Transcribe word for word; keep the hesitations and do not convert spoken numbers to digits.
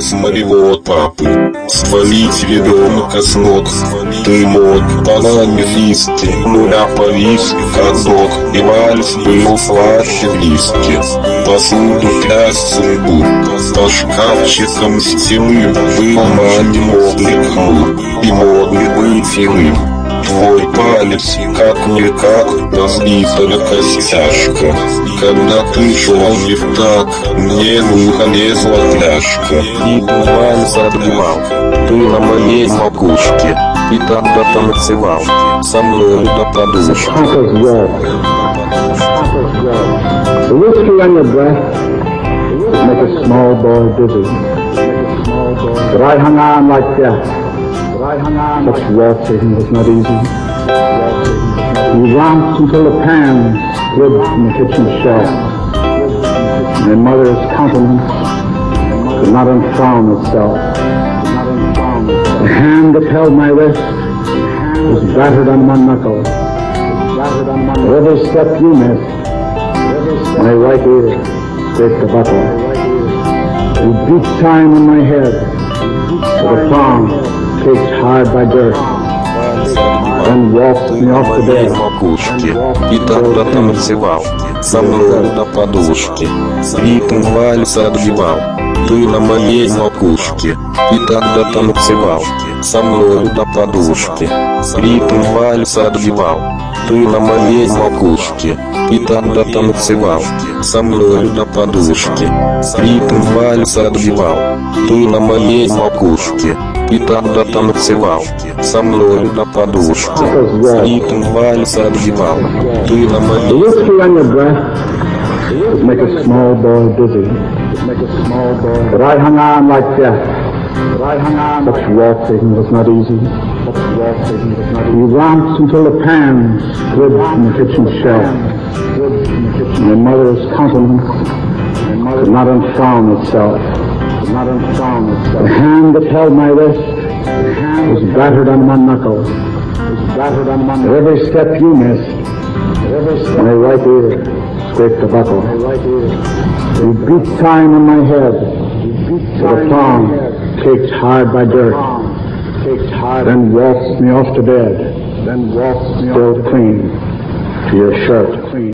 с моего папы. Свалить ребенка с ног ты мог, банане фиски, нуля повис, как док, и вальс был слаще виски. Посуду трясся бур, по шкафчикам стены был маним облик хмур, и модный был филым. Твой палец, как-никак, разбитая костяшка. Когда ты шел не в так, мне в ухо лезла пляшка. И вальс отбивал ты на моей макушке, и тогда танцевал со мной до подушки. The whiskey on your breath make a small boy dizzy. But I hung on like death. Such waltzing was not easy. We romped until the pans slid from the kitchen shelf. My mother's countenance could not unfrown itself. The hand that held my wrist was battered on my knuckle. Every step you missed, my right ear scraped the buckle. You beat time on my head with a thong caked hard by dirt, and walked me off the bed. Макушки, и тогда танцевал со мной до подушки. Ритм вальса отбивал ты на моей макушке, и тогда танцевал со мной до подушки. Ритм вальса отбивал ты на моей макушке, и тогда танцевал со мной до подушки. Ритм вальса отбивал ты на моей макушке, и тогда танцевал со мной до подушки. Ритм вальса отбивал ты на моей. The whiskey on your breath would make a small boy dizzy. But I hung on like death. Such waltzing was not easy. We romped until the pans slid from the kitchen shelf. My mother's countenance could not unfrown itself. The hand that held my wrist was battered on my knuckle. Every step you missed, my right ear scraped the buckle. You beat time on my head with a thong caked hard by dirt, then waltzed me off to bed, still clinging to your shirt.